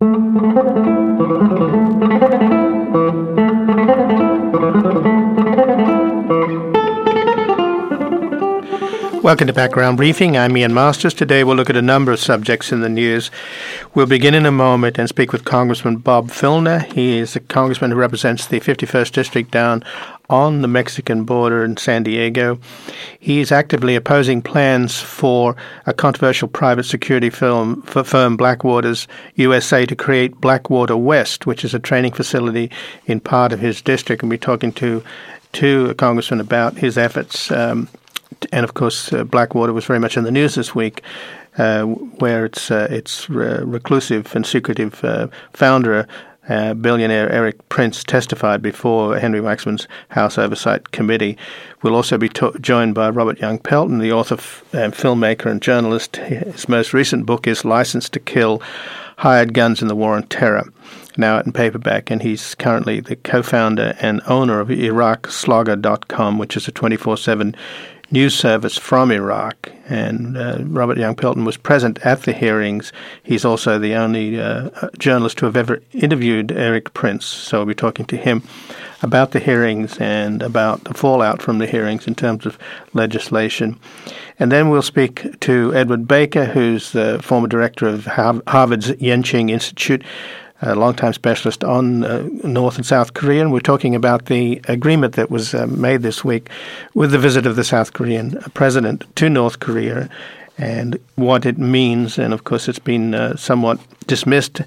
Welcome to Background Briefing. I'm Ian Masters. Today we'll look at a number of subjects in the news. We'll begin in a moment and speak with Congressman Bob Filner. He is a congressman who represents the 51st District down on the Mexican border in San Diego. He is actively opposing plans for a controversial private security firm, Blackwater's USA, to create Blackwater West, which is a training facility in part of his district. And we're talking to a congressman about his efforts. And of course, Blackwater was very much in the news this week, where its reclusive and secretive founder, billionaire Eric Prince, testified before Henry Waxman's House Oversight Committee. We'll also be joined by Robert Young Pelton, the author, filmmaker, and journalist. His most recent book is License to Kill: Hired Guns in the War on Terror, now out in paperback, and he's currently the co-founder and owner of IraqSlogger.com, which is a 24/7 news service from Iraq. And Robert Young Pelton was present at the hearings. He's also the only journalist to have ever interviewed Eric Prince. So we'll be talking to him about the hearings and about the fallout from the hearings in terms of legislation. And then we'll speak to Edward Baker, who's the former director of Harvard's Yenching Institute, a longtime specialist on North and South Korea, and we're talking about the agreement that was made this week with the visit of the South Korean president to North Korea and what it means. And, of course, it's been somewhat dismissed,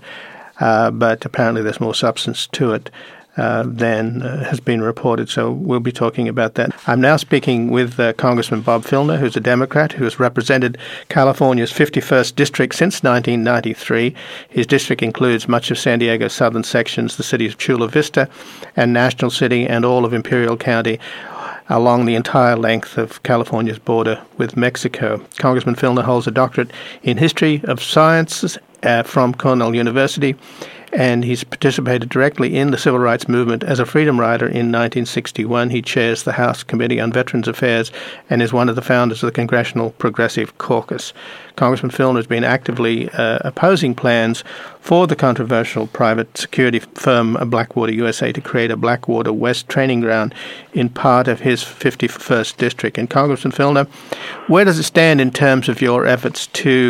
but apparently there's more substance to it than has been reported, so we'll be talking about that. I'm now speaking with Congressman Bob Filner, who's a Democrat who has represented California's 51st District since 1993. His district includes much of San Diego's southern sections, the cities of Chula Vista and National City, and all of Imperial County, along the entire length of California's border with Mexico. Congressman Filner holds a doctorate in History of Sciences from Cornell University, and he's participated directly in the civil rights movement as a freedom rider in 1961. He chairs the House Committee on Veterans Affairs and is one of the founders of the Congressional Progressive Caucus. Congressman Filner has been actively opposing plans for the controversial private security firm Blackwater USA to create a Blackwater West training ground in part of his 51st District. And Congressman Filner, where does it stand in terms of your efforts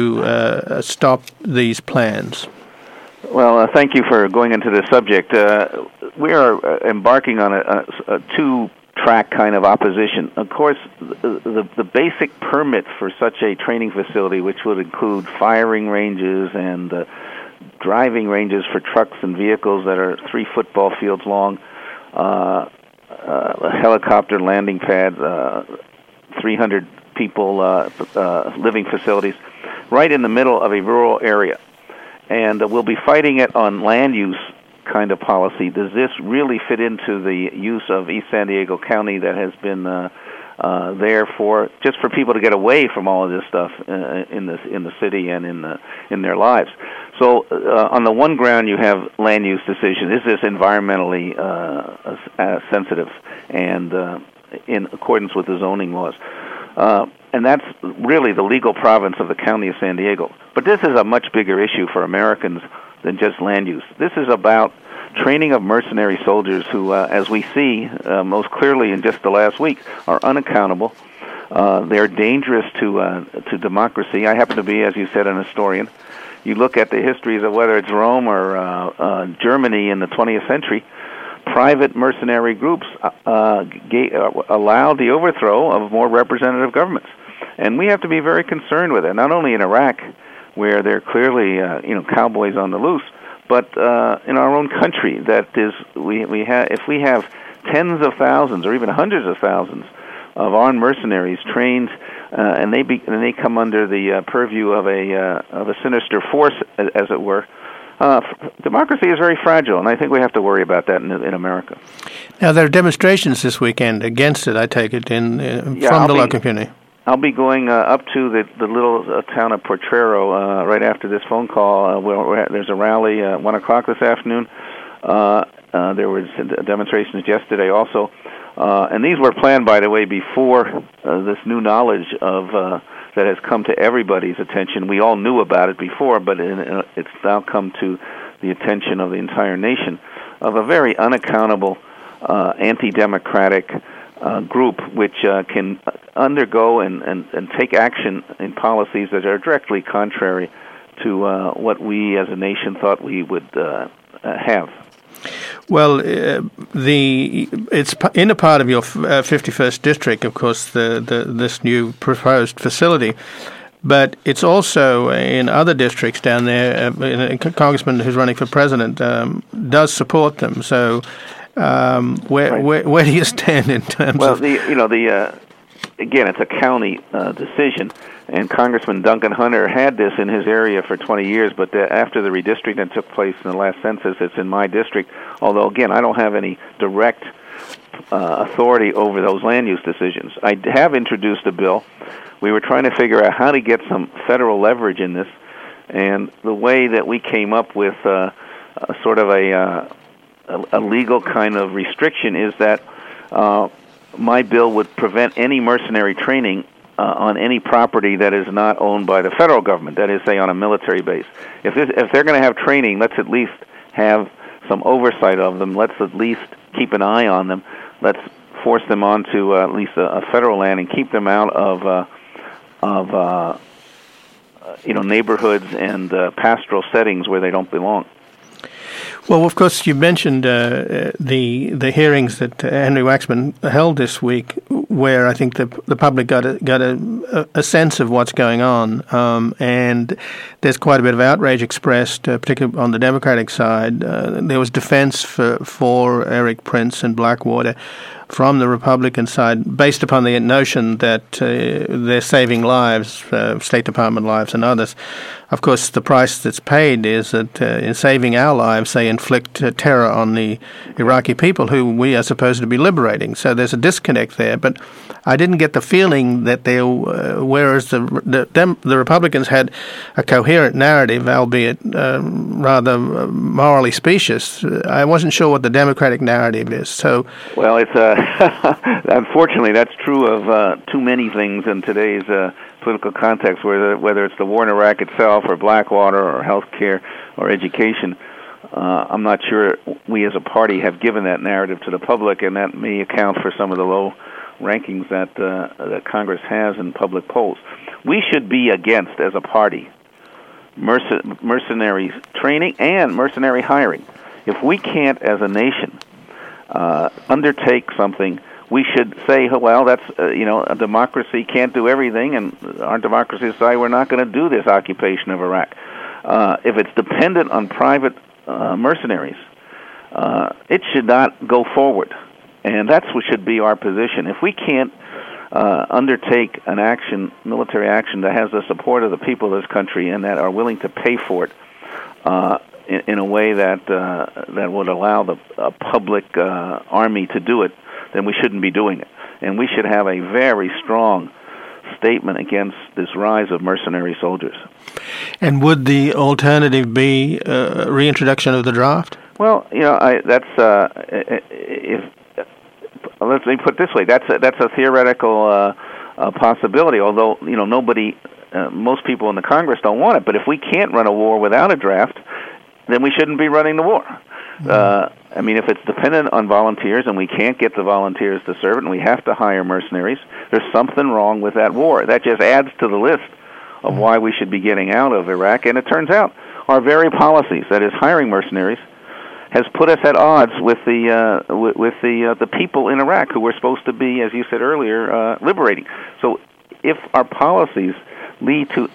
to stop these plans? Well, thank you for going into this subject. We are embarking on a two-track kind of opposition. Of course, the basic permit for such a training facility, which would include firing ranges and driving ranges for trucks and vehicles that are 3 football fields long, helicopter landing pads, 300 people living facilities, right in the middle of a rural area. And we'll be fighting it on land use kind of policy. Does this really fit into the use of East San Diego County that has been there for just for people to get away from all of this stuff in the city and in their lives? So on the one ground, you have land use decision. Is this environmentally sensitive and in accordance with the zoning laws? And that's really the legal province of the County of San Diego. But this is a much bigger issue for Americans than just land use. This is about training of mercenary soldiers who, as we see most clearly in just the last week, are unaccountable. They're dangerous to democracy. I happen to be, as you said, an historian. You look at the histories of whether it's Rome or Germany in the 20th century, private mercenary groups allowed the overthrow of more representative governments. And we have to be very concerned with it, not only in Iraq, where they're clearly cowboys on the loose, but in our own country. That is, if we have tens of thousands or even hundreds of thousands of armed mercenaries trained, and they come under the purview of a sinister force, as it were. Democracy is very fragile, and I think we have to worry about that in America. Now, there are demonstrations this weekend against it, I take it, from the local community. I'll be going up to the little town of Potrero right after this phone call. There's a rally at 1 o'clock this afternoon. There were demonstrations yesterday also. And these were planned, by the way, before this new knowledge of that has come to everybody's attention. We all knew about it before, but it's now come to the attention of the entire nation of a very unaccountable, anti-democratic group which can undergo and take action in policies that are directly contrary to what we as a nation thought we would have. Well, it's in a part of your 51st district, of course, this new proposed facility, but it's also in other districts down there. A congressman who's running for president does support them. So, where do you stand in terms of? Well, again, it's a county decision. And Congressman Duncan Hunter had this in his area for 20 years, but after the redistricting that took place in the last census, it's in my district. Although, again, I don't have any direct authority over those land use decisions. I have introduced a bill. We were trying to figure out how to get some federal leverage in this, and the way that we came up with sort of a legal kind of restriction is that my bill would prevent any mercenary training on any property that is not owned by the federal government, that is, say, on a military base. If they're going to have training, let's at least have some oversight of them. Let's at least keep an eye on them. Let's force them onto at least a federal land and keep them out of neighborhoods and pastoral settings where they don't belong. Well, of course, you mentioned the hearings that Henry Waxman held this week, where I think the public got a sense of what's going on, and there's quite a bit of outrage expressed, particularly on the Democratic side. There was defense for Eric Prince and Blackwater from the Republican side, based upon the notion that they're saving lives, State Department lives and others. Of course, the price that's paid is that in saving our lives, they inflict terror on the Iraqi people who we are supposed to be liberating. So there's a disconnect there. But I didn't get the feeling that whereas the Republicans had a coherent narrative, albeit rather morally specious, I wasn't sure what the Democratic narrative is. So, well, it's unfortunately that's true of too many things in today's political context, whether it's the war in Iraq itself or Blackwater or health care or education. I'm not sure we as a party have given that narrative to the public, and that may account for some of the low rankings that Congress has in public polls. We should be against, as a party, mercenary training and mercenary hiring. If we can't, as a nation, undertake something, we should say, well, that's a democracy can't do everything, and our democracy say we're not going to do this occupation of Iraq. If it's dependent on private mercenaries, it should not go forward, and that's what should be our position. If we can't undertake an action, military action, that has the support of the people of this country and that are willing to pay for it in a way that would allow the public army to do it, then we shouldn't be doing it. And we should have a very strong statement against this rise of mercenary soldiers. And would the alternative be reintroduction of the draft? Well, let me put it this way: that's a theoretical possibility. Although nobody, most people in the Congress don't want it. But if we can't run a war without a draft, then we shouldn't be running the war. If it's dependent on volunteers and we can't get the volunteers to serve it and we have to hire mercenaries, there's something wrong with that war. That just adds to the list of why we should be getting out of Iraq. And it turns out our very policies, that is hiring mercenaries, has put us at odds with the people in Iraq who we're supposed to be, as you said earlier, liberating. So if our policies lead to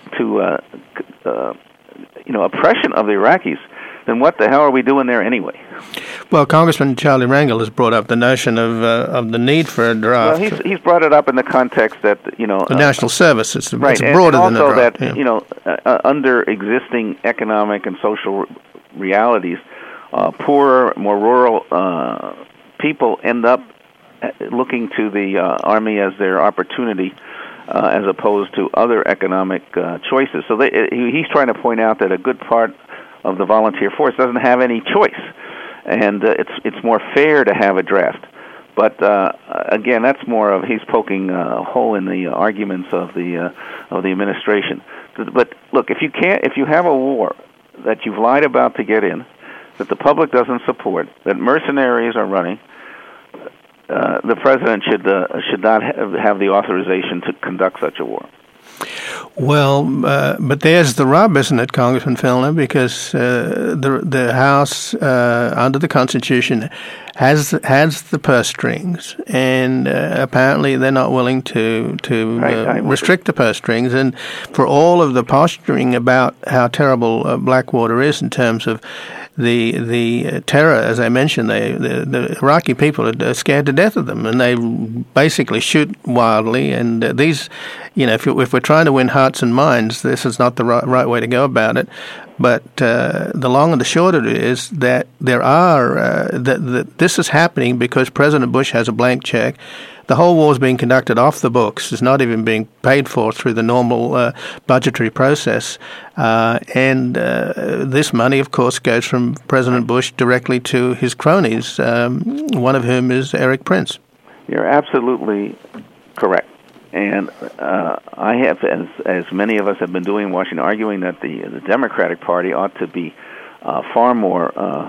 oppression of the Iraqis, then what the hell are we doing there anyway? Well, Congressman Charlie Rangel has brought up the notion of the need for a draft. Well, he's brought it up in the context that the national service. It's right, it's broader and also than a draft. That under existing economic and social realities, poorer, more rural people end up looking to the Army as their opportunity, as opposed to other economic choices. So he's trying to point out that a good part of the volunteer force doesn't have any choice, and it's more fair to have a draft. But again, that's more of he's poking a hole in the arguments of the administration. But look, if you have a war that you've lied about to get in, that the public doesn't support, that mercenaries are running, the president should not have the authorization to conduct such a war. Well, but there's the rub, isn't it, Congressman Filner? Because the House, under the Constitution, has the purse strings, and apparently they're not willing to restrict the purse strings. And for all of the posturing about how terrible Blackwater is in terms of the terror, as I mentioned, the Iraqi people are scared to death of them, and they basically shoot wildly. And these, if we're trying to win hearts and minds, this is not the right way to go about it. But the long and the short of it is that there are this is happening because President Bush has a blank check. The whole war is being conducted off the books. It's not even being paid for through the normal budgetary process. And this money, of course, goes from President Bush directly to his cronies, one of whom is Erik Prince. You're absolutely correct. And I have, as many of us have been doing in Washington, arguing that the Democratic Party ought to be far more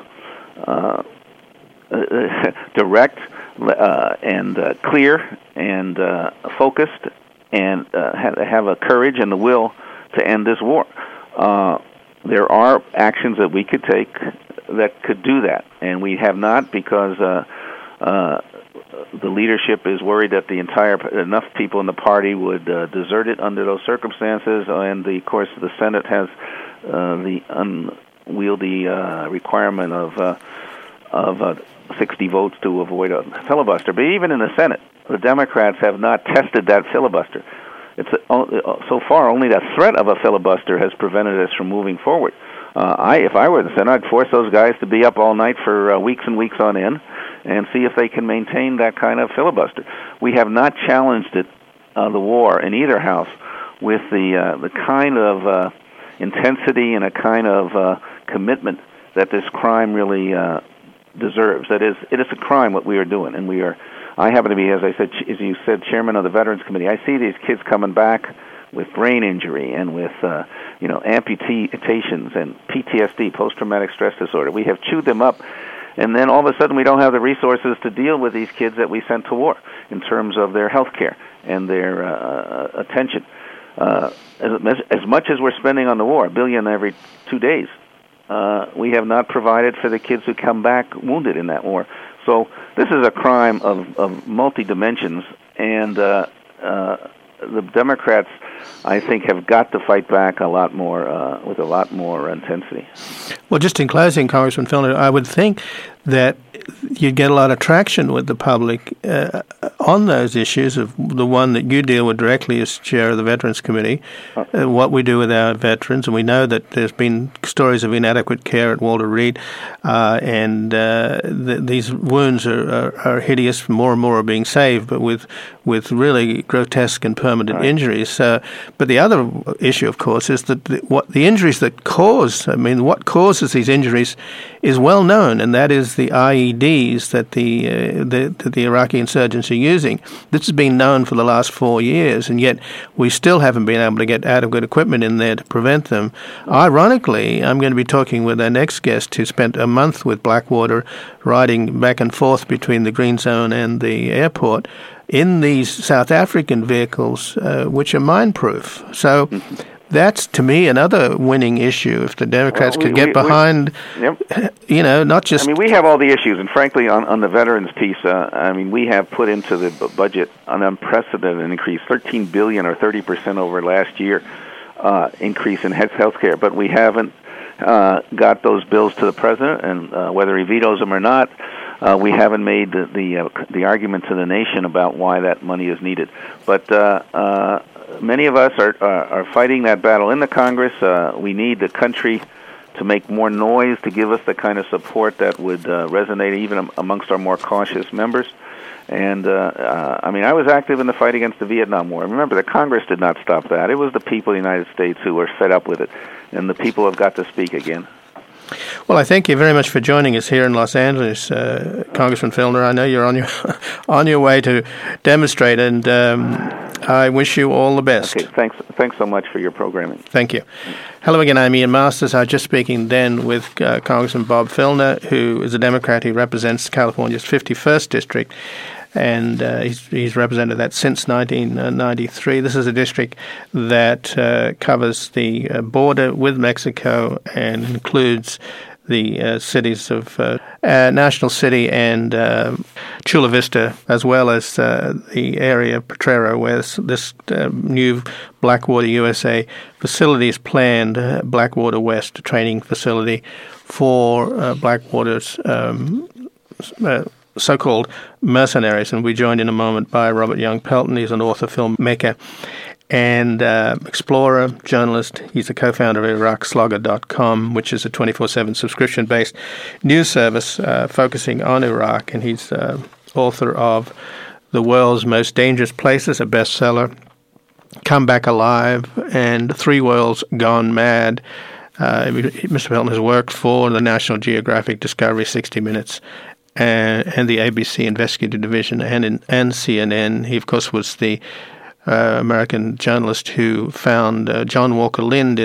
direct and clear and focused, and have a courage and the will to end this war. There are actions that we could take that could do that, and we have not, because the leadership is worried that enough people in the party would desert it under those circumstances, and of course the Senate has the unwieldy requirement of 60 votes to avoid a filibuster. But even in the Senate, the Democrats have not tested that filibuster. It's so far only the threat of a filibuster has prevented us from moving forward. If I were the Senate, I'd force those guys to be up all night for weeks and weeks on end, and see if they can maintain that kind of filibuster. We have not challenged the war in either house with the kind of intensity and a kind of commitment that this crime really deserves. That is, it is a crime what we are doing, and we are. I happen to be, as you said, chairman of the Veterans Committee. I see these kids coming back with brain injury and with amputations and PTSD, post-traumatic stress disorder. We have chewed them up, and then all of a sudden we don't have the resources to deal with these kids that we sent to war in terms of their health care and their attention. As much as we're spending on the war, $1 billion every 2 days, we have not provided for the kids who come back wounded in that war. So this is a crime of multi-dimensions, and the Democrats, I think, have got to fight back a lot more with a lot more intensity. Well, just in closing, Congressman Filner, I would think that you'd get a lot of traction with the public on those issues, of the one that you deal with directly as chair of the Veterans Committee, what we do with our veterans. And we know that there's been stories of inadequate care at Walter Reed, and these wounds are hideous. More and more are being saved, but with really grotesque and permanent injuries. But the other issue, of course, is that what the injuries that cause, what causes these injuries is well known, and that is the IEDs that the Iraqi insurgents are using. This has been known for the last 4 years, and yet we still haven't been able to get adequate equipment in there to prevent them. Ironically, I'm going to be talking with our next guest who spent a month with Blackwater riding back and forth between the Green Zone and the airport in these South African vehicles, which are mine-proof. So that's, to me, another winning issue. If the Democrats could get behind, not just... we have all the issues, and frankly, on the veterans piece, we have put into the budget an unprecedented increase, $13 billion or 30% over last year increase in health care, but we haven't got those bills to the president, and whether he vetoes them or not, we haven't made the argument to the nation about why that money is needed. But many of us are fighting that battle in the Congress. We need the country to make more noise, to give us the kind of support that would resonate even amongst our more cautious members. And, I was active in the fight against the Vietnam War. Remember, the Congress did not stop that. It was the people of the United States who were fed up with it, and the people have got to speak again. Well, I thank you very much for joining us here in Los Angeles, Congressman Filner. I know you're on your on your way to demonstrate, and I wish you all the best. Okay, thanks so much for your programming. Thank you. Hello again, I'm Ian Masters. I was just speaking then with Congressman Bob Filner, who is a Democrat who represents California's 51st District, and he's represented that since 1993. This is a district that covers the border with Mexico and includes the cities of National City and Chula Vista, as well as the area of Potrero, where this new Blackwater USA facility is planned, Blackwater West, a training facility for Blackwater's so-called mercenaries. And we're joined in a moment by Robert Young Pelton. He's an author, filmmaker, and explorer, journalist. He's the co-founder of IraqSlogger.com, which is a 24/7 subscription-based news service focusing on Iraq. And he's author of The World's Most Dangerous Places, a bestseller, Come Back Alive, and Three Worlds Gone Mad. Mr. Pelton has worked for the National Geographic, Discovery, 60 Minutes, and the ABC Investigative Division, and CNN. He, of course, was the American journalist who found John Walker Lind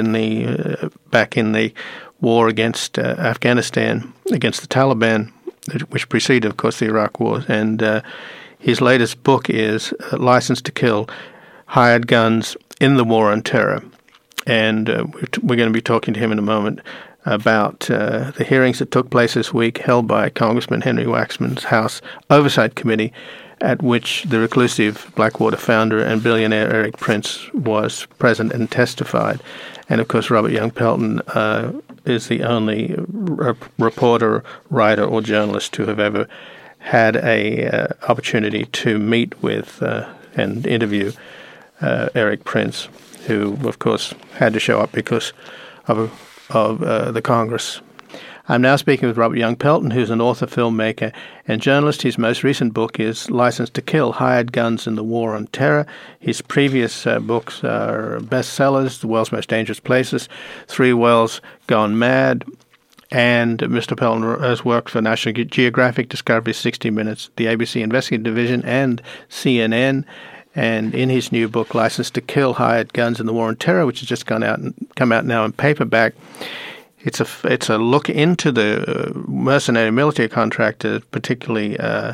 back in the war against Afghanistan, against the Taliban, which preceded, of course, the Iraq War. And his latest book is License to Kill: Hired Guns in the War on Terror. And we're going to be talking to him in a moment about the hearings that took place this week, held by Congressman Henry Waxman's House Oversight Committee, at which the reclusive Blackwater founder and billionaire Erik Prince was present and testified. And, of course, Robert Young Pelton is the only reporter, writer, or journalist to have ever had a opportunity to meet with and interview Erik Prince, who, of course, had to show up because of the Congress. I'm now speaking with Robert Young Pelton, who's an author, filmmaker, and journalist. His most recent book is License to Kill: Hired Guns in the War on Terror. His previous books are bestsellers: The World's Most Dangerous Places, Three Worlds Gone Mad, and Mr. Pelton has worked for National Geographic, Discovery, 60 Minutes, the ABC Investigative Division, and CNN. And in his new book, License to Kill: Hired Guns in the War on Terror, which has just come out now in paperback, it's a look into the mercenary military contractor, particularly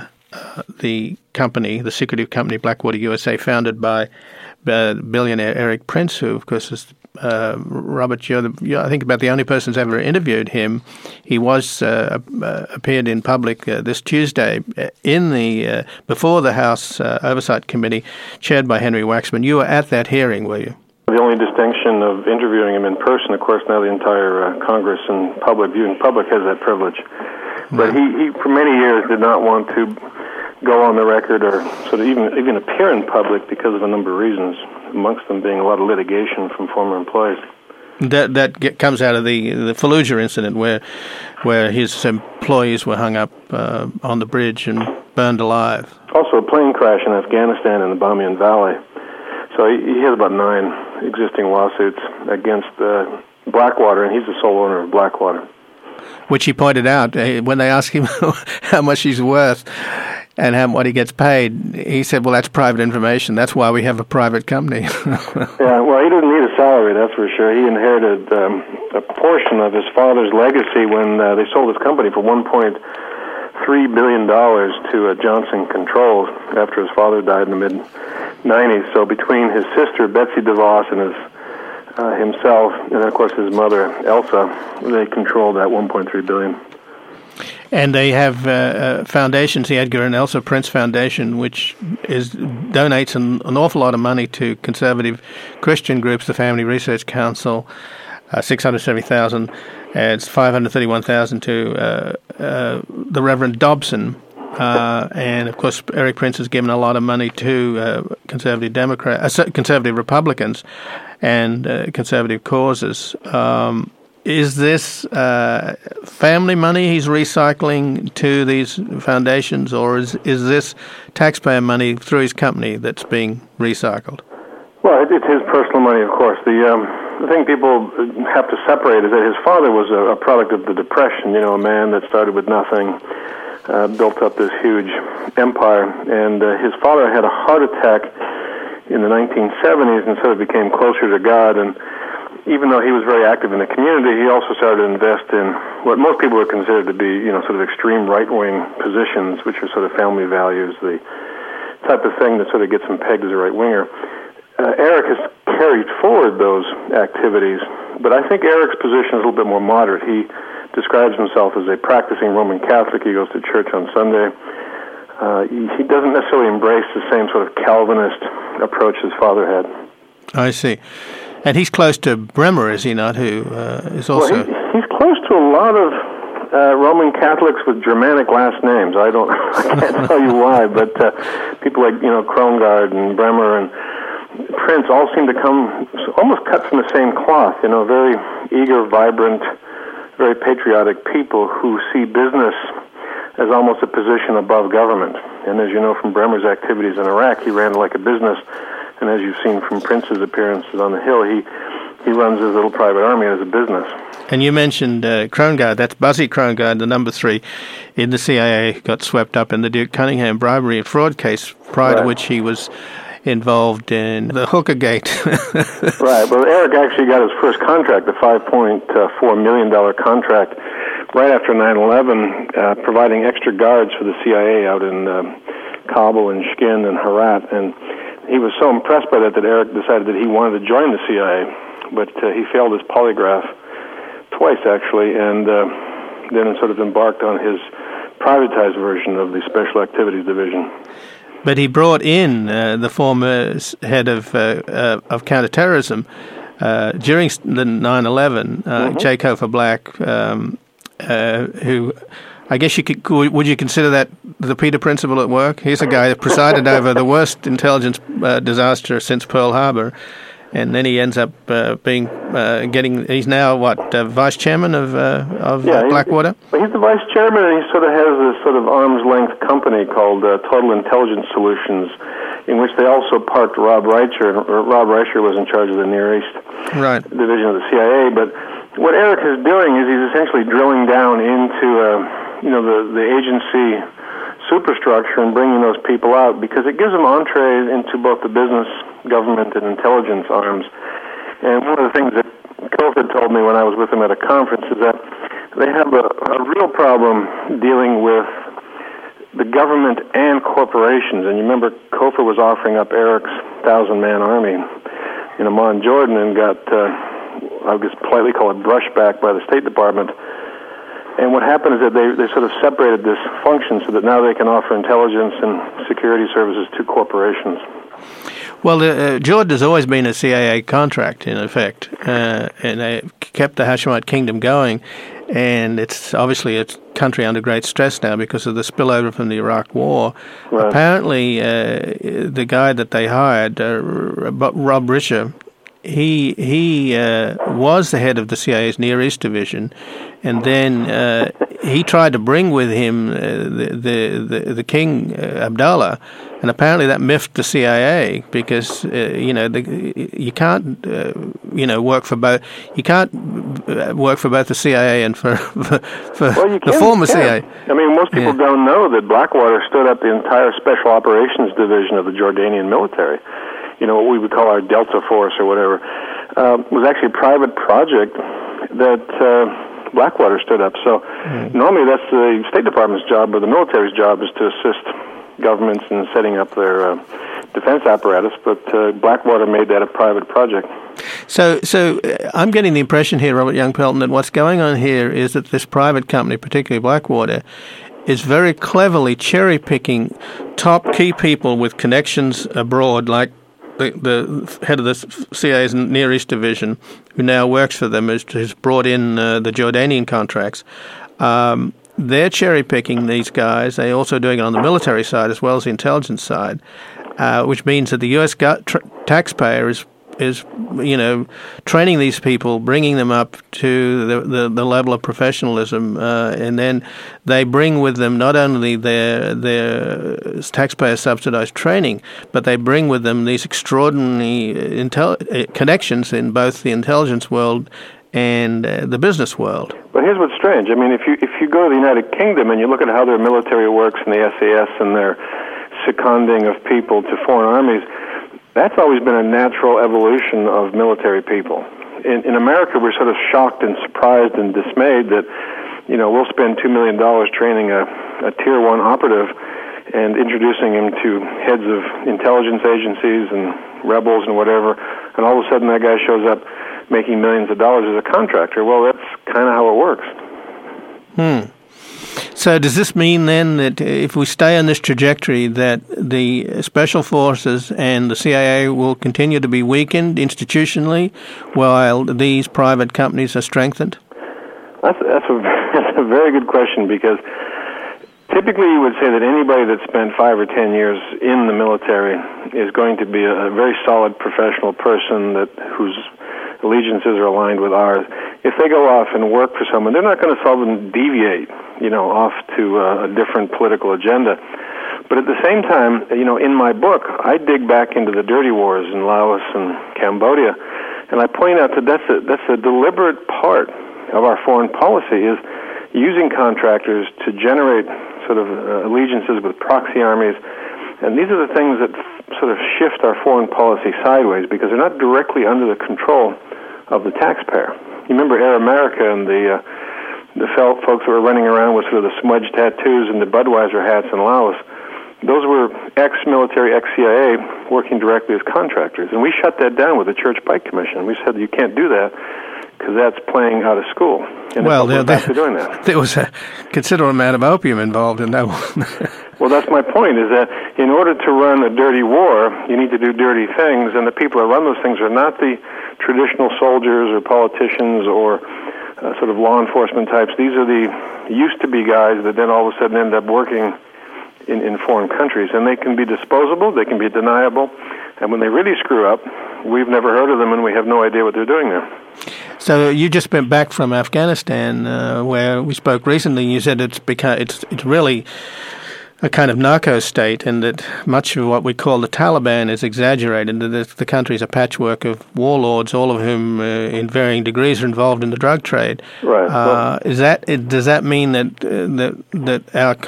the secretive company Blackwater USA, founded by billionaire Erik Prince, who, of course, is Robert, you're I think about the only person who's ever interviewed him. He was appeared in public this Tuesday in the before the House Oversight Committee, chaired by Henry Waxman. You were at that hearing, were you? The only distinction of interviewing him in person, of course, now the entire Congress and viewing public has that privilege. But he, for many years, did not want to go on the record or sort of even appear in public because of a number of reasons, amongst them being a lot of litigation from former employees. That comes out of the Fallujah incident where his employees were hung up on the bridge and burned alive. Also a plane crash in Afghanistan in the Bamiyan Valley. So he has about 9 existing lawsuits against Blackwater, and he's the sole owner of Blackwater. Which he pointed out when they asked him how much he's worth and what he gets paid. He said, well, that's private information. That's why we have a private company. Yeah, well, he doesn't need a salary, that's for sure. He inherited a portion of his father's legacy when they sold his company for $1.3 billion to Johnson Controls after his father died in the mid-'90s. So between his sister, Betsy DeVos, and himself, and of course his mother, Elsa, they control that $1.3 billion. And they have foundations, the Edgar and Elsa Prince Foundation, which donates an awful lot of money to conservative Christian groups, the Family Research Council, $670,000, and it's $531,000 to the Reverend Dobson. And of course, Erik Prince has given a lot of money to conservative Republicans and conservative causes. Is this family money he's recycling to these foundations, or is this taxpayer money through his company that's being recycled? Well, it's his personal money, of course. The the thing people have to separate is that his father was a product of the Depression, a man that started with nothing, built up this huge empire, and his father had a heart attack in the 1970s and sort of became closer to God, and even though he was very active in the community, he also started to invest in what most people would consider to be, sort of extreme right-wing positions, which are sort of family values, the type of thing that sort of gets him pegged as a right-winger. Eric has carried forward those activities, but I think Eric's position is a little bit more moderate. He describes himself as a practicing Roman Catholic. He goes to church on Sunday. He doesn't necessarily embrace the same sort of Calvinist approach his father had. I see. And he's close to Bremer, is he not, who is also... Well, he's close to a lot of Roman Catholics with Germanic last names. I can't tell you why, but people like, Krongard and Bremer and Prince all seem to come almost cut from the same cloth, very eager, vibrant, very patriotic people who see business as almost a position above government. And as you know from Bremer's activities in Iraq, he ran like a business. And as you've seen from Prince's appearances on the Hill, he runs his little private army as a business. And you mentioned Krongard. That's Buzzy Krongard, the number 3 in the CIA, got swept up in the Duke Cunningham bribery and fraud case, prior to which he was involved in the Hookergate. Right. Well, Eric actually got his first contract, the $5.4 million contract, right after 9/11, providing extra guards for the CIA out in Kabul and Shkin and Herat. And he was so impressed by that Eric decided that he wanted to join the CIA, but he failed his polygraph twice, actually, and then sort of embarked on his privatized version of the Special Activities Division. But he brought in the former head of counterterrorism during the 9/11, J. Cofer Black, who I guess would you consider that the Peter Principle at work? He's a guy that presided over the worst intelligence disaster since Pearl Harbor, and then he ends up he's now vice chairman of Blackwater? He's the vice chairman, and he sort of has this sort of arm's length company called Total Intelligence Solutions, in which they also parked Rob Reicher. Rob Reicher was in charge of the Near East division of the CIA, but what Eric is doing is he's essentially drilling down into the agency superstructure and bringing those people out, because it gives them entree into both the business, government, and intelligence arms. And one of the things that Cofer told me when I was with him at a conference is that they have a real problem dealing with the government and corporations. And you remember Cofer was offering up Eric's 1,000-man army in Amman, Jordan, and got, I guess politely call it, brushed back by the State Department. And what happened is that they sort of separated this function so that now they can offer intelligence and security services to corporations. Well, Jordan has always been a CIA contract, in effect, and they kept the Hashemite kingdom going, and it's obviously a country under great stress now because of the spillover from the Iraq War. Right. Apparently, the guy that they hired, Rob Reicher, he was the head of the CIA's Near East division, and then he tried to bring with him the king Abdullah, and apparently that miffed the CIA because you can't work for both. You can't work for both the CIA and for the former CIA. I mean, most people don't know that Blackwater stood up the entire Special Operations Division of the Jordanian military. What we would call our Delta Force or whatever, was actually a private project that Blackwater stood up. So normally that's the State Department's job or the military's job is to assist governments in setting up their defense apparatus, but Blackwater made that a private project. So I'm getting the impression here, Robert Young Pelton, that what's going on here is that this private company, particularly Blackwater, is very cleverly cherry-picking top key people with connections abroad, like the head of the CIA's Near East division, who now works for them, has brought in the Jordanian contracts. They're cherry-picking these guys. They're also doing it on the military side as well as the intelligence side, which means that the U.S. taxpayer is training these people, bringing them up to the level of professionalism, and then they bring with them not only their taxpayer subsidized training, but they bring with them these extraordinary connections in both the intelligence world and the business world. But here's what's strange. I mean, if you go to the United Kingdom and you look at how their military works and the SAS and their seconding of people to foreign armies, that's always been a natural evolution of military people. In America, we're sort of shocked and surprised and dismayed that, we'll spend $2 million training a Tier 1 operative and introducing him to heads of intelligence agencies and rebels and whatever, and all of a sudden that guy shows up making millions of dollars as a contractor. Well, that's kind of how it works. So does this mean then that if we stay on this trajectory that the Special Forces and the CIA will continue to be weakened institutionally while these private companies are strengthened? That's a very good question, because typically you would say that anybody that spent 5 or 10 years in the military is going to be a very solid professional person whose allegiances are aligned with ours. If they go off and work for someone, they're not going to seldom deviate, off to a different political agenda. But at the same time, in my book, I dig back into the dirty wars in Laos and Cambodia, and I point out that that's a deliberate part of our foreign policy, is using contractors to generate sort of allegiances with proxy armies. And these are the things that sort of shift our foreign policy sideways, because they're not directly under the control of the taxpayer. You remember Air America and the folks who were running around with sort of the smudge tattoos and the Budweiser hats in Laos. Those were ex-military, ex-CIA working directly as contractors. And we shut that down with the Church Pike Commission. We said you can't do that because that's playing out of school. And well, doing that. There was a considerable amount of opium involved in that one. Well, that's my point, is that in order to run a dirty war, you need to do dirty things, and the people that run those things are not the traditional soldiers or politicians or sort of law enforcement types. These are the used-to-be guys that then all of a sudden end up working in foreign countries, and they can be disposable, they can be deniable, and when they really screw up, we've never heard of them and we have no idea what they're doing there. So you just been back from Afghanistan, where we spoke recently, and you said it's really a kind of narco state, and that much of what we call the Taliban is exaggerated. The country is a patchwork of warlords, all of whom, in varying degrees, are involved in the drug trade. Right. Does that mean that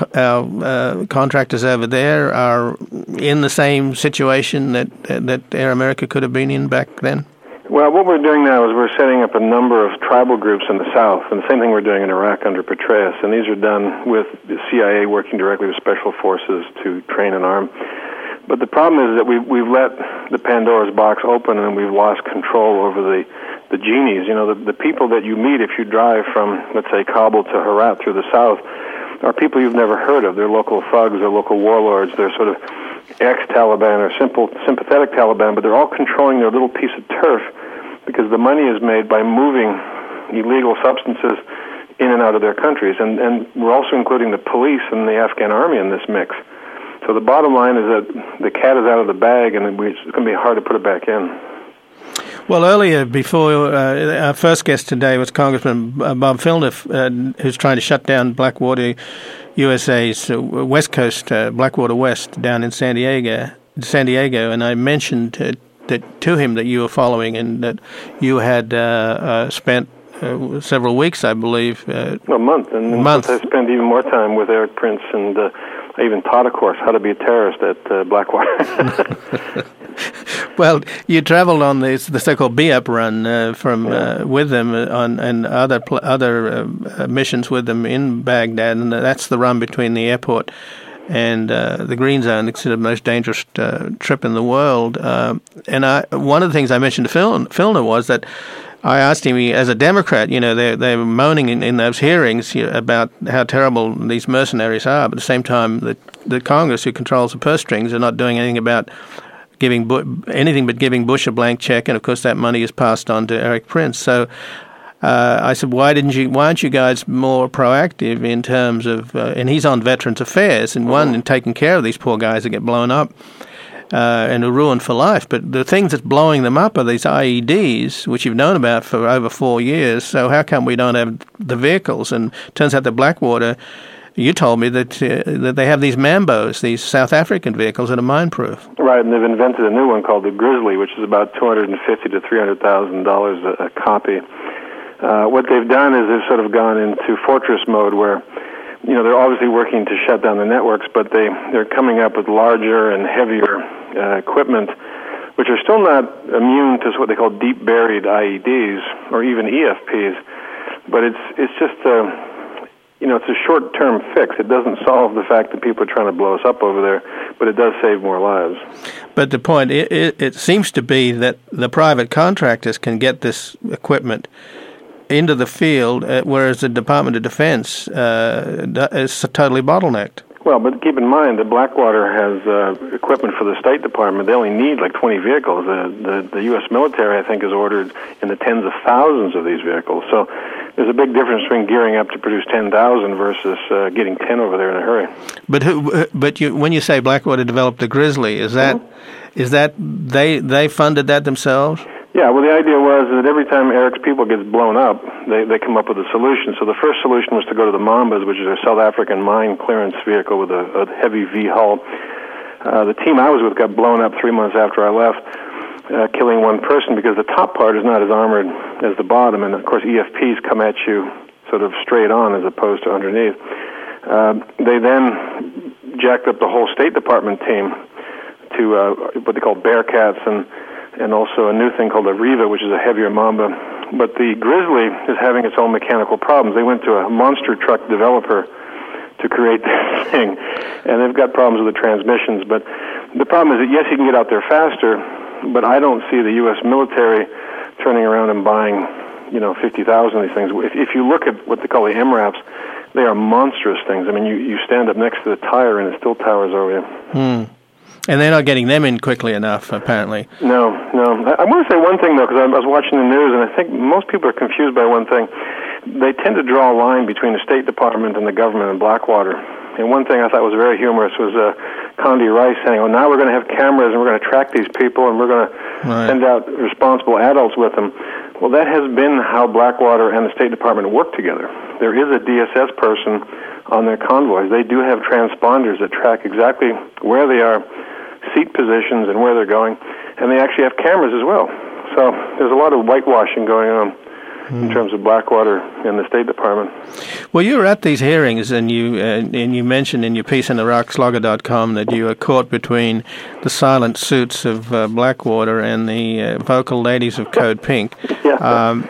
our contractors over there are in the same situation that Air America could have been in back then? Well, what we're doing now is we're setting up a number of tribal groups in the South, and the same thing we're doing in Iraq under Petraeus, and these are done with the CIA working directly with Special Forces to train and arm. But the problem is that we've let the Pandora's box open, and we've lost control over the genies. The people that you meet if you drive from, let's say, Kabul to Herat through the South are people you've never heard of. They're local thugs, they're local warlords, they're sort of ex-Taliban or sympathetic Taliban, but they're all controlling their little piece of turf because the money is made by moving illegal substances in and out of their countries. And we're also including the police and the Afghan army in this mix. So the bottom line is that the cat is out of the bag, and it's going to be hard to put it back in. Well, earlier, before our first guest today was Congressman Bob Filner, who's trying to shut down Blackwater USA's West Coast, Blackwater West, down in San Diego, and I mentioned to him that you were following and that you had spent several weeks, I believe. A month. I spent even more time with Eric Prince, and I even taught a course, How to Be a Terrorist, at Blackwater. Well, you traveled on the so-called Be-Up run with them and other missions with them in Baghdad, and that's the run between the airport and the Green Zone. It's the most dangerous trip in the world. And one of the things I mentioned to Filner was that I asked him, as a Democrat, they were moaning in those hearings about how terrible these mercenaries are, but at the same time, the Congress, who controls the purse strings, are not doing anything about anything but giving Bush a blank check, and of course that money is passed on to Eric Prince. So I said, why aren't you guys more proactive in terms of, and he's on Veterans Affairs, and in taking care of these poor guys that get blown up. and a ruin for life. But the things that's blowing them up are these IEDs, which you've known about for over 4 years. So how come we don't have the vehicles? And it turns out that Blackwater, you told me that they have these Mambos, these South African vehicles that are mine-proof. Right, and they've invented a new one called the Grizzly, which is about $250,000 to $300,000 a copy. What they've done is they've sort of gone into fortress mode where, they're obviously working to shut down the networks, but they're coming up with larger and heavier equipment, which are still not immune to what they call deep-buried IEDs or even EFPs. But it's just it's a short-term fix. It doesn't solve the fact that people are trying to blow us up over there, but it does save more lives. But the point, it seems to be that the private contractors can get this equipment into the field, whereas the Department of Defense is totally bottlenecked. Well, but keep in mind that Blackwater has equipment for the State Department. They only need like 20 vehicles. The U.S. military, I think, has ordered in the tens of thousands of these vehicles. So there's a big difference between gearing up to produce 10,000 versus getting 10 over there in a hurry. But when you say Blackwater developed the Grizzly, is that they funded that themselves? Yeah, well, the idea was that every time Eric's people gets blown up, they come up with a solution. So the first solution was to go to the Mambas, which is a South African mine clearance vehicle with a heavy V hull. The team I was with got blown up 3 months after I left, killing one person because the top part is not as armored as the bottom, and of course EFPs come at you sort of straight on as opposed to underneath. They then jacked up the whole State Department team to what they call Bearcats and also a new thing called a Riva, which is a heavier Mamba. But the Grizzly is having its own mechanical problems. They went to a monster truck developer to create this thing, and they've got problems with the transmissions. But the problem is that, yes, you can get out there faster, but I don't see the U.S. military turning around and buying, 50,000 of these things. If you look at what they call the MRAPs, they are monstrous things. I mean, you stand up next to the tire and it still towers over you. And they're not getting them in quickly enough, apparently. No. I want to say one thing, though, because I was watching the news, and I think most people are confused by one thing. They tend to draw a line between the State Department and the government in Blackwater. And one thing I thought was very humorous was Condi Rice saying, now we're going to have cameras, and we're going to track these people, and we're going to send out responsible adults with them. Well, that has been how Blackwater and the State Department work together. There is a DSS person on their convoys. They do have transponders that track exactly where they are, seat positions and where they're going, and they actually have cameras as well. So there's a lot of whitewashing going on in terms of Blackwater and the State Department. Well, you were at these hearings, and you mentioned in your piece in IraqSlogger.com that you were caught between the silent suits of Blackwater and the vocal ladies of Code Pink. Yeah.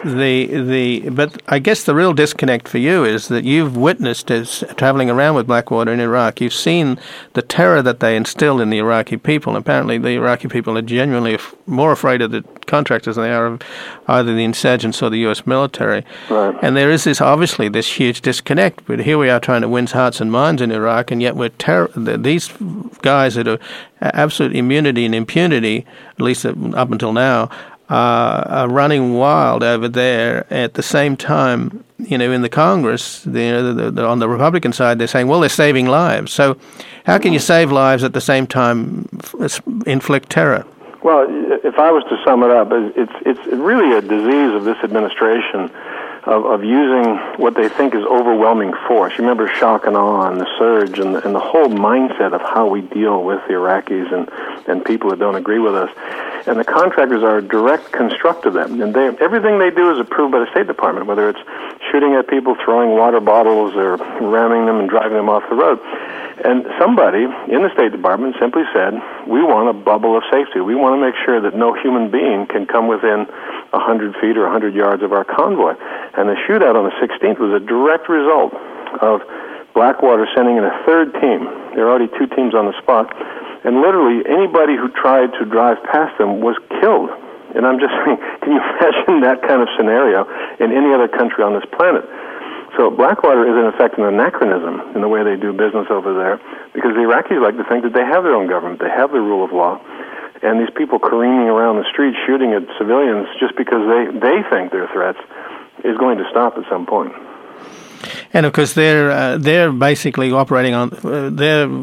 But I guess the real disconnect for you is that you've witnessed, as traveling around with Blackwater in Iraq, you've seen the terror that they instill in the Iraqi people. Apparently, the Iraqi people are genuinely more afraid of the contractors than they are of either the insurgents or the U.S. military. Right. And there is this huge disconnect. But here we are trying to win hearts and minds in Iraq, and yet these guys that are absolute immunity and impunity, at least up until now, are running wild over there. At the same time, in the Congress, on the Republican side, they're saying, well, they're saving lives. So how can you save lives at the same time inflict terror? Well, if I was to sum it up, it's really a disease of this administration of using what they think is overwhelming force. You remember shock and awe and the surge and the whole mindset of how we deal with the Iraqis and people that don't agree with us. And the contractors are a direct construct of them. And everything they do is approved by the State Department, whether it's shooting at people, throwing water bottles, or ramming them and driving them off the road. And somebody in the State Department simply said, we want a bubble of safety. We want to make sure that no human being can come within 100 feet or 100 yards of our convoy. And the shootout on the 16th was a direct result of Blackwater sending in a third team. There are already 2 teams on the spot. And literally anybody who tried to drive past them was killed. And I'm just saying, can you imagine that kind of scenario in any other country on this planet? So Blackwater is, in effect, an anachronism in the way they do business over there, because the Iraqis like to think that they have their own government, they have the rule of law, and these people careening around the street shooting at civilians just because they think they're threats is going to stop at some point. And of course, they're basically operating on they're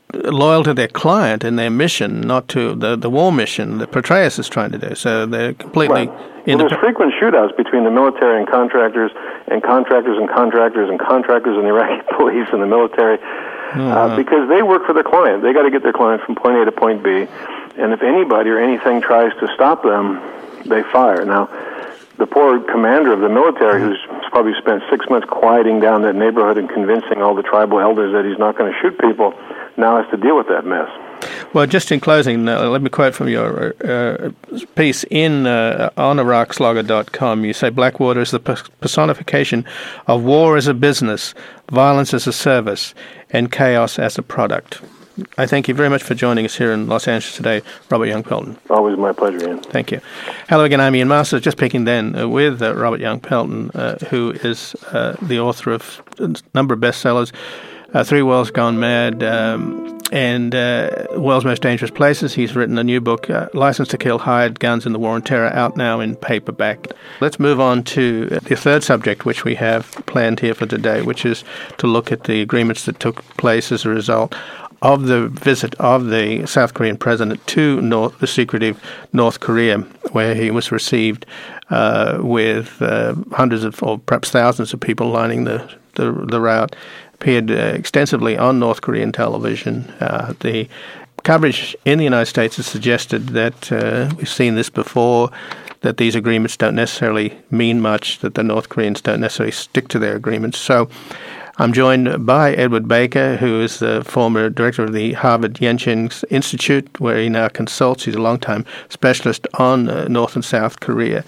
loyal to their client and their mission, not to the war mission that Petraeus is trying to do. So they're completely There's frequent shootouts between the military and contractors and contractors and contractors and contractors and the Iraqi police and the military because they work for their client. They got to get their client from point A to point B, and if anybody or anything tries to stop them, they fire. Now, the poor commander of the military, who's probably spent 6 months quieting down that neighborhood and convincing all the tribal elders that he's not going to shoot people, now has to deal with that mess. Well, just in closing, let me quote from your piece on IraqSlogger.com. You say Blackwater is the personification of war as a business, violence as a service, and chaos as a product. I thank you very much for joining us here in Los Angeles today, Robert Young Pelton. Always my pleasure, Ian. Thank you. Hello again, I'm Ian Masters. Just speaking then with Robert Young Pelton, who is the author of a number of bestsellers, Three Worlds Gone Mad, and World's Most Dangerous Places. He's written a new book, License to Kill, Hired Guns in the War on Terror, out now in paperback. Let's move on to the third subject which we have planned here for today, which is to look at the agreements that took place as a result of the visit of the South Korean president to the secretive North Korea, where he was received with hundreds of, or perhaps thousands of people lining the route. Appeared extensively on North Korean television. The coverage in the United States has suggested that we've seen this before, that these agreements don't necessarily mean much, that the North Koreans don't necessarily stick to their agreements. So I'm joined by Edward Baker, who is the former director of the Harvard Yenching Institute, where he now consults. He's a longtime specialist on North and South Korea.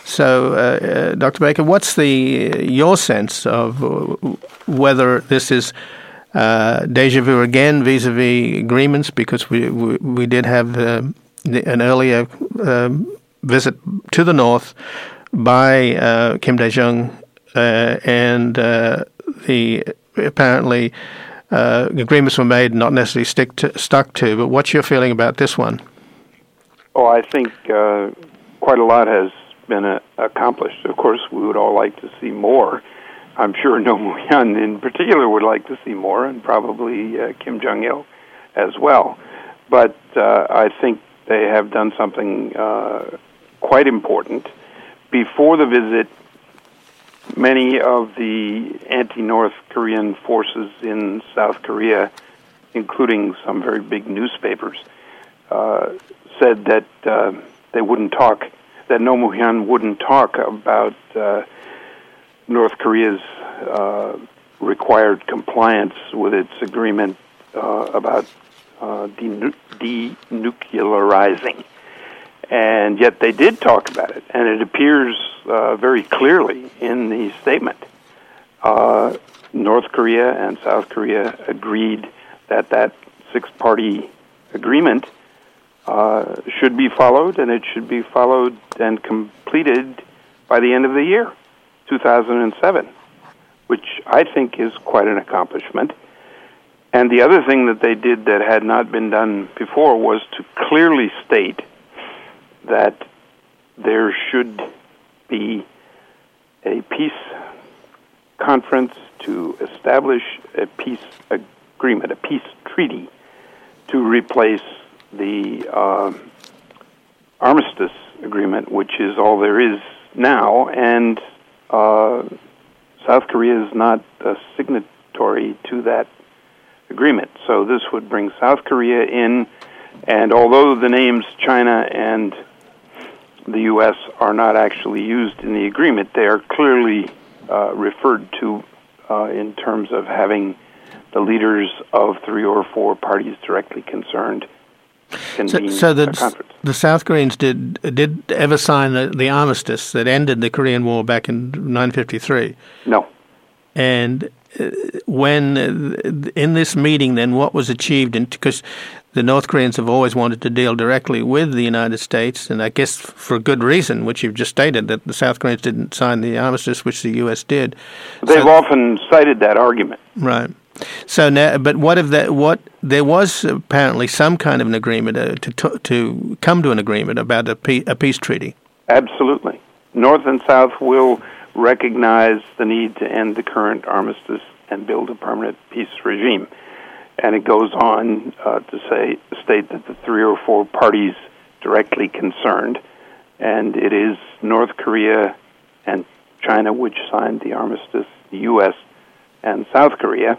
So, Dr. Baker, what's your sense of whether this is deja vu again vis-a-vis agreements? Because we did have an earlier visit to the North by Kim Dae-jung and apparently agreements were made, not necessarily stuck to. But what's your feeling about this one? Oh, I think quite a lot has been accomplished. Of course, we would all like to see more. I'm sure Roh Moo-hyun in particular would like to see more, and probably Kim Jong-il as well. But I think they have done something quite important. Before the visit, many of the anti-North Korean forces in South Korea, including some very big newspapers, said that they wouldn't talk, that Roh Moo-hyun wouldn't talk about North Korea's required compliance with its agreement about denuclearizing. And yet they did talk about it, and it appears very clearly in the statement. North Korea and South Korea agreed that that six-party agreement should be followed, and it should be followed and completed by the end of the year, 2007, which I think is quite an accomplishment. And the other thing that they did that had not been done before was to clearly state that there should be a peace conference to establish a peace agreement, a peace treaty, to replace the armistice agreement, which is all there is now, and South Korea is not a signatory to that agreement. So this would bring South Korea in, and although the names China and the U.S. are not actually used in the agreement, they are clearly referred to in terms of having the leaders of 3 or 4 parties directly concerned convene a conference. The South Koreans did ever sign the armistice that ended the Korean War back in 1953? No. And when in this meeting, then, what was achieved? Because the North Koreans have always wanted to deal directly with the United States, and I guess for a good reason, which you've just stated, that the South Koreans didn't sign the armistice, which the U.S. did. They've often cited that argument. Right. So now, but what if that? There was apparently some kind of an agreement to come to an agreement about a peace treaty. Absolutely. North and South will recognize the need to end the current armistice and build a permanent peace regime. And it goes on to state that the 3 or 4 parties directly concerned, and it is North Korea and China which signed the armistice, the U.S. and South Korea.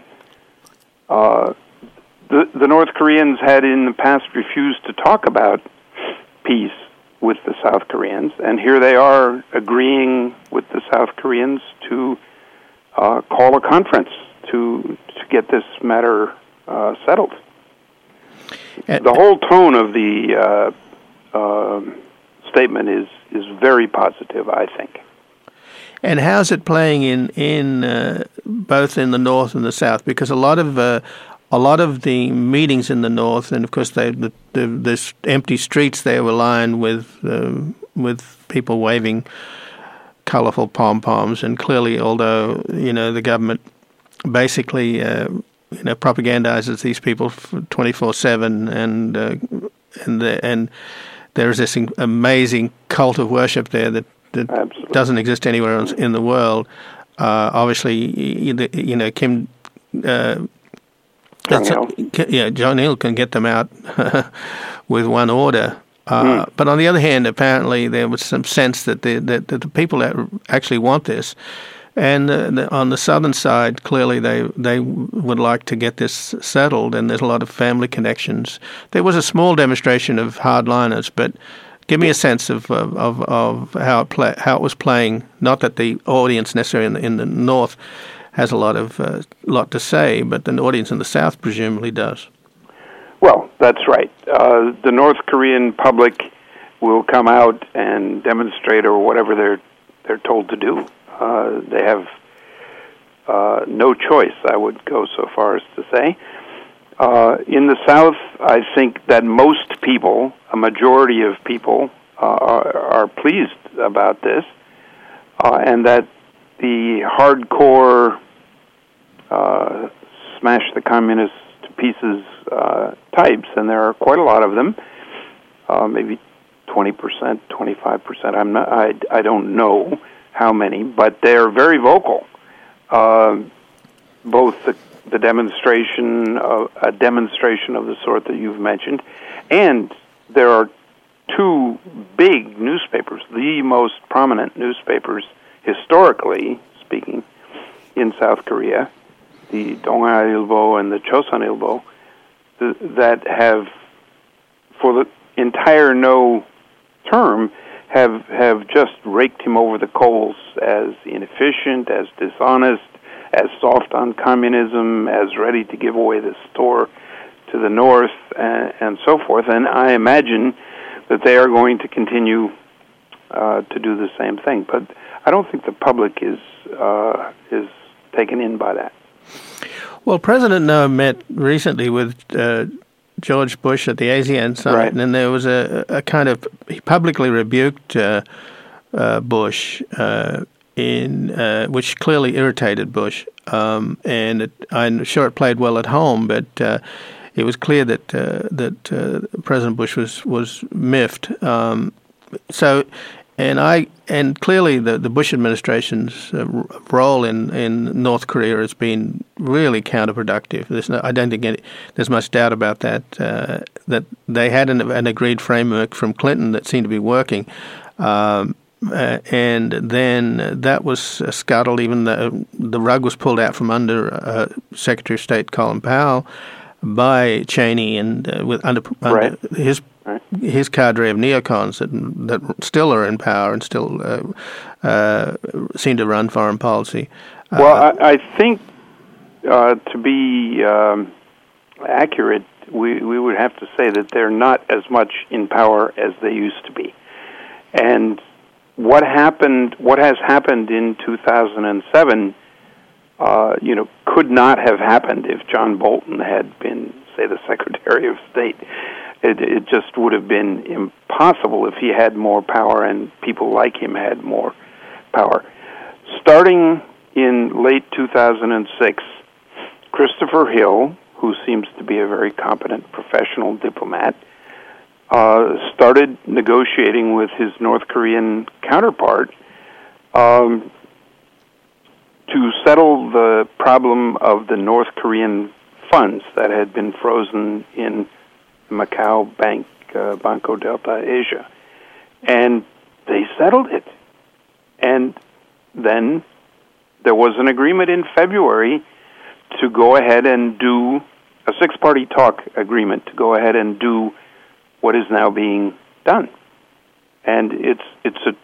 The North Koreans had in the past refused to talk about peace with the South Koreans, and here they are agreeing with the South Koreans to call a conference to get this matter settled. The whole tone of the statement is very positive, I think. And how's it playing in both in the North and the South? Because a lot of the meetings in the North, and of course the empty streets there were lined with people waving colorful pom-poms, and clearly, although the government basically propagandizes these people 24/7, and there is this amazing cult of worship there that doesn't exist anywhere else in the world. Obviously, Kim. John Hill can get them out with one order. But on the other hand, apparently there was some sense that the people that actually want this, and on the southern side, clearly they would like to get this settled, and there's a lot of family connections. There was a small demonstration of hardliners, but give me a sense of how it was playing. Not that the audience necessarily in the North has a lot to say, but the audience in the South presumably does. Well, that's right. The North Korean public will come out and demonstrate, or whatever they're told to do. They have no choice, I would go so far as to say. In the South, I think that most people, a majority of people, are pleased about this, and that the hardcore smash the communists to pieces types, and there are quite a lot of them, maybe 20%, 25%. I don't know how many, but they're very vocal. Both the demonstration, a demonstration of the sort that you've mentioned, and there are 2 big newspapers, the most prominent newspapers historically speaking in South Korea, the Donghwa-ilbo and the Chosun-ilbo, that have, for the entire no term, have just raked him over the coals as inefficient, as dishonest, as soft on communism, as ready to give away the store to the North, and so forth. And I imagine that they are going to continue to do the same thing. But I don't think the public is taken in by that. Well, President No met recently with George Bush at the ASEAN summit, right. And there was a kind of, he publicly rebuked Bush, which clearly irritated Bush, and I'm sure it played well at home, but it was clear that President Bush was miffed. And clearly the Bush administration's role in North Korea has been really counterproductive. I don't think there's much doubt about that. That they had an agreed framework from Clinton that seemed to be working, and then that was scuttled. Even the rug was pulled out from under Secretary of State Colin Powell by Cheney, and under his cadre of neocons that still are in power and still seem to run foreign policy. Well, I think to be accurate, we would have to say that they're not as much in power as they used to be. And what has happened in 2007, could not have happened if John Bolton had been, say, the Secretary of State. It just would have been impossible if he had more power and people like him had more power. Starting in late 2006, Christopher Hill, who seems to be a very competent professional diplomat, started negotiating with his North Korean counterpart to settle the problem of the North Korean funds that had been frozen in Macau Bank, Banco Delta Asia. And they settled it. And then there was an agreement in February to go ahead and do a six-party talk agreement to go ahead and do what is now being done. And it's a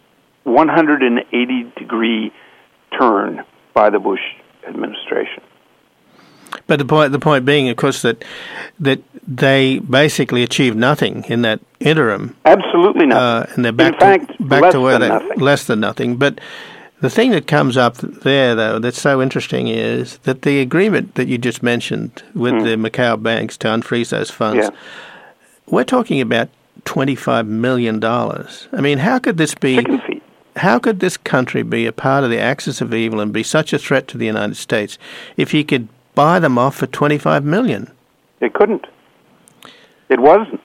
180-degree turn by the Bush administration. But the point being, of course, that they basically achieved nothing in that interim. Absolutely nothing. And they're back to where less than nothing. But the thing that comes up there, though, that's so interesting is that the agreement that you just mentioned with the Macau banks to unfreeze those funds, we're talking about $25 million. I mean, how could this be? Chicken feet. How could this country be a part of the axis of evil and be such a threat to the United States if you could buy them off for $25 million? It couldn't. It wasn't.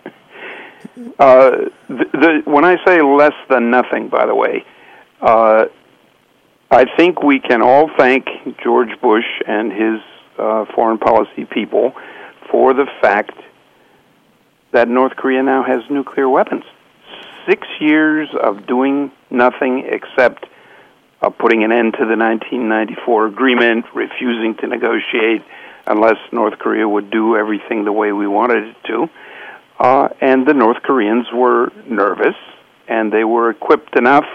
When I say less than nothing, by the way, I think we can all thank George Bush and his foreign policy people for the fact that North Korea now has nuclear weapons. 6 years of doing nothing except putting an end to the 1994 agreement, refusing to negotiate unless North Korea would do everything the way we wanted it to. And the North Koreans were nervous, and they were equipped enough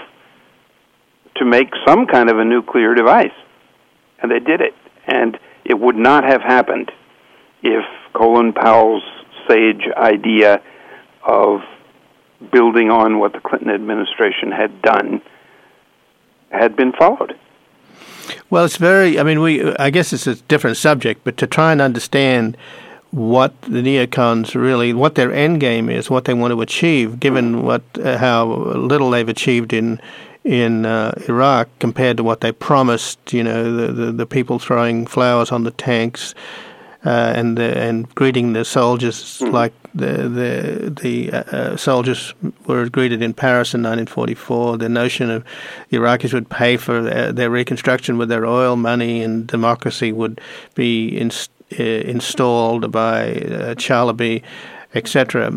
to make some kind of a nuclear device. And they did it. And it would not have happened if Colin Powell's sage idea of building on what the Clinton administration had done had been followed. Well, it's I guess it's a different subject, but to try and understand what the neocons really, what their end game is, what they want to achieve, given how little they've achieved in Iraq compared to what they promised, the people throwing flowers on the tanks and greeting the soldiers like the soldiers were greeted in Paris in 1944. The notion of the Iraqis would pay for their reconstruction with their oil money and democracy would be installed by Chalabi, etc.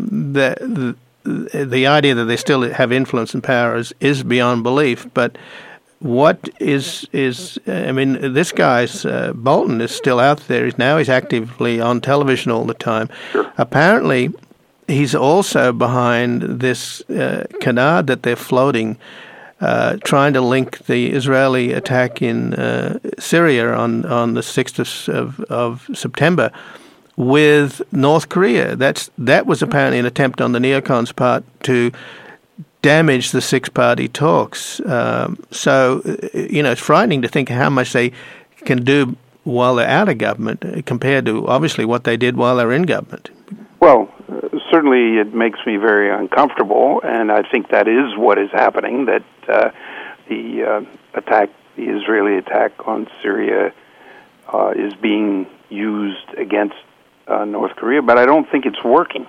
The idea that they still have influence and power is beyond belief. But what is this guy's Bolton is still out there. He's actively on television all the time. Sure. Apparently, he's also behind this canard that they're floating, trying to link the Israeli attack in Syria on the 6th of September with North Korea. That was apparently an attempt on the neocons' part to damage the six-party talks. So it's frightening to think how much they can do while they're out of government compared to, obviously, what they did while they're in government. Well, certainly it makes me very uncomfortable, and I think that is what is happening, that the Israeli attack on Syria is being used against North Korea, but I don't think it's working.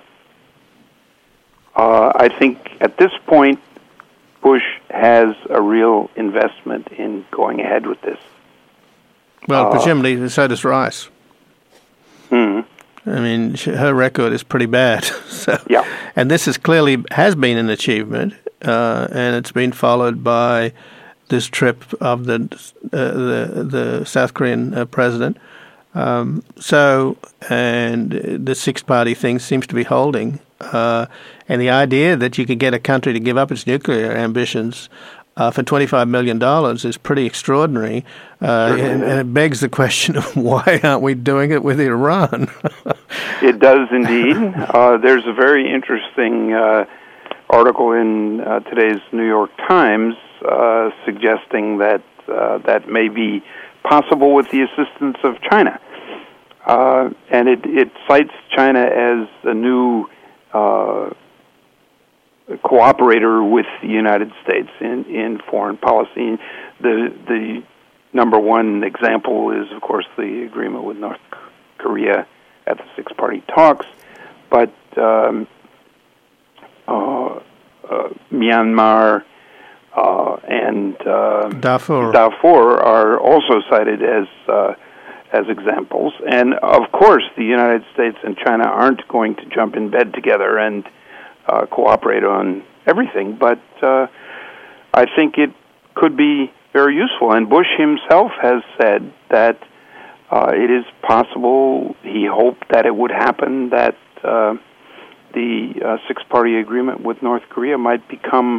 I think at this point, Bush has a real investment in going ahead with this. Well, presumably, so does Rice. Mm-hmm. I mean, her record is pretty bad. So, yeah. And this has been an achievement, and it's been followed by this trip of the South Korean president. And the six-party thing seems to be holding. And the idea that you could get a country to give up its nuclear ambitions for $25 million is pretty extraordinary. And it begs the question of why aren't we doing it with Iran? It does indeed. There's a very interesting article in today's New York Times suggesting that that may be possible with the assistance of China. And it cites China as a new cooperator with the United States in foreign policy. The number one example is, of course, the agreement with North Korea at the six-party talks, but Myanmar and Darfur are also cited as as examples. And, of course, the United States and China aren't going to jump in bed together and cooperate on everything, but I think it could be very useful. And Bush himself has said that it is possible, he hoped that it would happen, that the six-party agreement with North Korea might become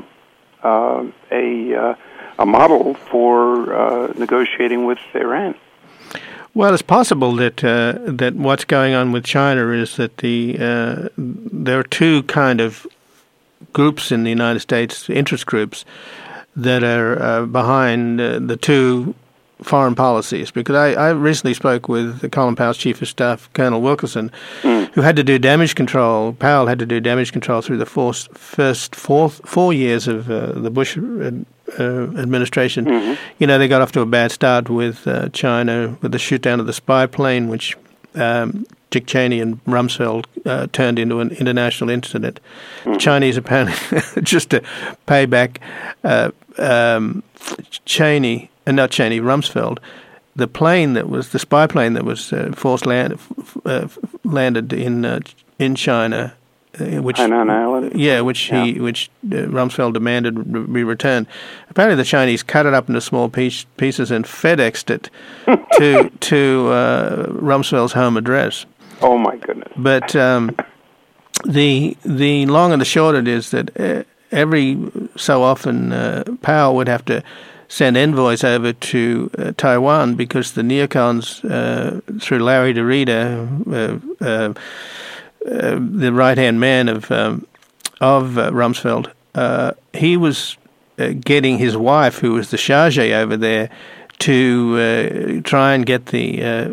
a model for negotiating with Iran. Well, it's possible that that what's going on with China is that there are two kind of groups in the United States, interest groups, that are behind the two foreign policies. Because I recently spoke with Colin Powell's Chief of Staff, Colonel Wilkerson, who had to do damage control. Powell had to do damage control through the first 4 years of the Bush administration. Mm-hmm. You know, they got off to a bad start with China, with the shoot down of the spy plane, which Dick Cheney and Rumsfeld turned into an international incident. Mm-hmm. Chinese apparently, just to pay back Rumsfeld, the plane that was the spy plane that was landed in China, which Hainan Island. Yeah, which Rumsfeld demanded be returned. Apparently, the Chinese cut it up into small pieces and FedExed it to Rumsfeld's home address. Oh my goodness! But the long and the short of it is that every so often Powell would have to send envoys over to Taiwan because the neocons, through Larry DeRita, the right-hand man of Rumsfeld, he was getting his wife, who was the charge over there, to try and get the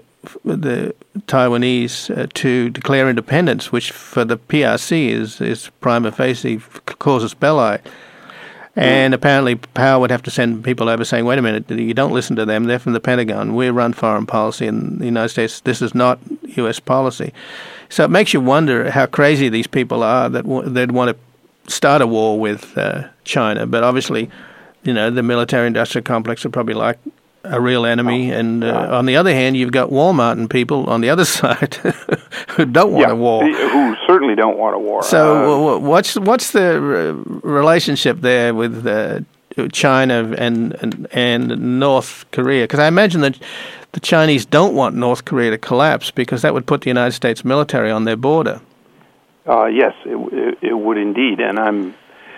Taiwanese to declare independence, which for the PRC is prima facie casus belli. And apparently Powell would have to send people over saying, wait a minute, you don't listen to them. They're from the Pentagon. We run foreign policy in the United States. This is not U.S. policy. So it makes you wonder how crazy they'd want to start a war with China. But obviously, you know, the military-industrial complex are probably like a real enemy. And on the other hand, you've got Walmart and people on the other side who don't want a war. Who certainly don't want a war. So what's the relationship there with China and North Korea? Because I imagine that the Chinese don't want North Korea to collapse because that would put the United States military on their border. Yes, it would indeed. And I'm,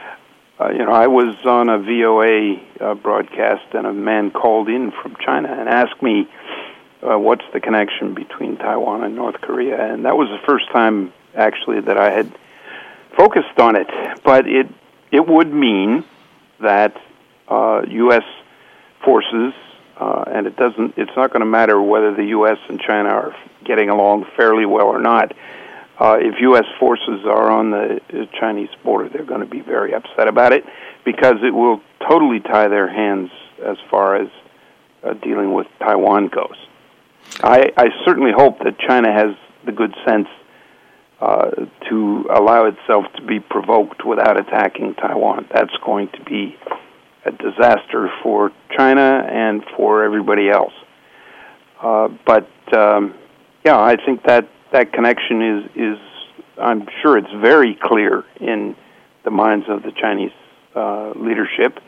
I was on a VOA broadcast, and a man called in from China and asked me, what's the connection between Taiwan and North Korea? And that was the first time, actually, that I had focused on it. But it would mean that U.S. forces, and it's not going to matter whether the U.S. and China are getting along fairly well or not. If U.S. forces are on the Chinese border, they're going to be very upset about it because it will totally tie their hands as far as dealing with Taiwan goes. I certainly hope that China has the good sense to allow itself to be provoked without attacking Taiwan. That's going to be a disaster for China and for everybody else. I think that connection is I'm sure it's very clear in the minds of the Chinese leadership.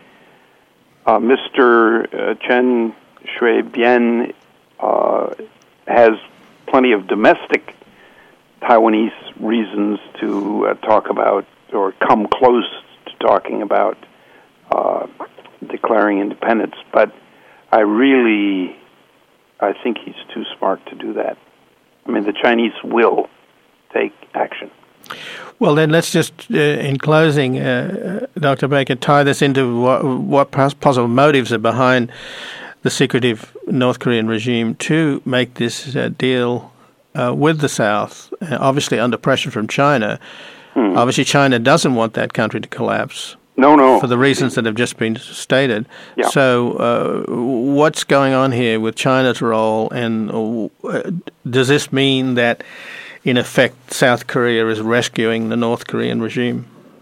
Mr. Chen Shui-bian has plenty of domestic Taiwanese reasons to talk about or come close to talking about declaring independence, but I think he's too smart to do that. I mean, the Chinese will take action. Well, then let's just, in closing, Dr. Baker, tie this into what possible motives are behind the secretive North Korean regime to make this deal with the South, obviously under pressure from China. Obviously, China doesn't want that country to collapse. No. For the reasons that have just been stated. Yeah. So what's going on here with China's role, and does this mean that, in effect, South Korea is rescuing the North Korean regime?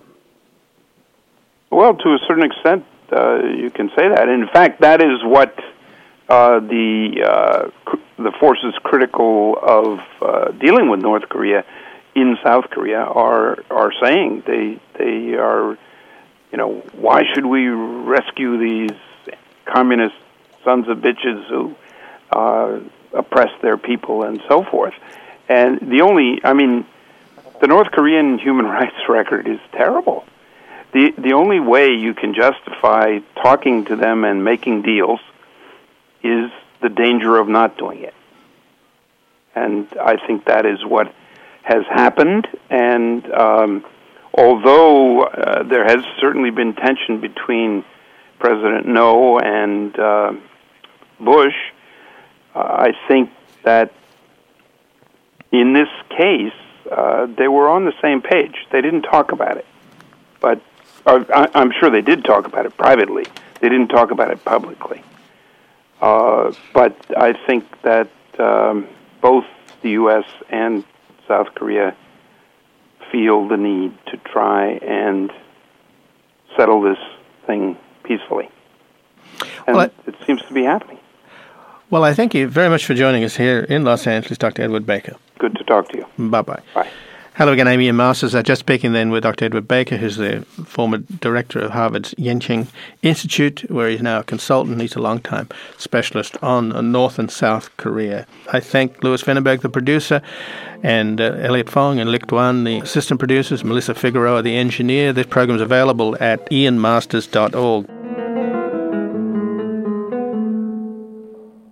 Well, to a certain extent, you can say that. In fact, that is what the the forces critical of dealing with North Korea in South Korea are saying. They are, why should we rescue these communist sons of bitches who oppress their people and so forth? And the North Korean human rights record is terrible. The only way you can justify talking to them and making deals is the danger of not doing it. And I think that is what has happened. And although there has certainly been tension between President No and Bush, I think that in this case, they were on the same page. They didn't talk about it. But I'm sure they did talk about it privately. They didn't talk about it publicly. But I think that both the U.S. and South Korea feel the need to try and settle this thing peacefully. And it seems to be happening. Well, I thank you very much for joining us here in Los Angeles, Dr. Edward Baker. Good to talk to you. Bye-bye. Bye. Hello again, I'm Ian Masters. Just speaking then with Dr. Edward Baker, who's the former director of Harvard's Yenching Institute, where he's now a consultant. He's a long-time specialist on North and South Korea. I thank Louis Venneberg, the producer, and Elliot Fong and Lick Duan, the assistant producers, Melissa Figueroa, the engineer. This program is available at ianmasters.org.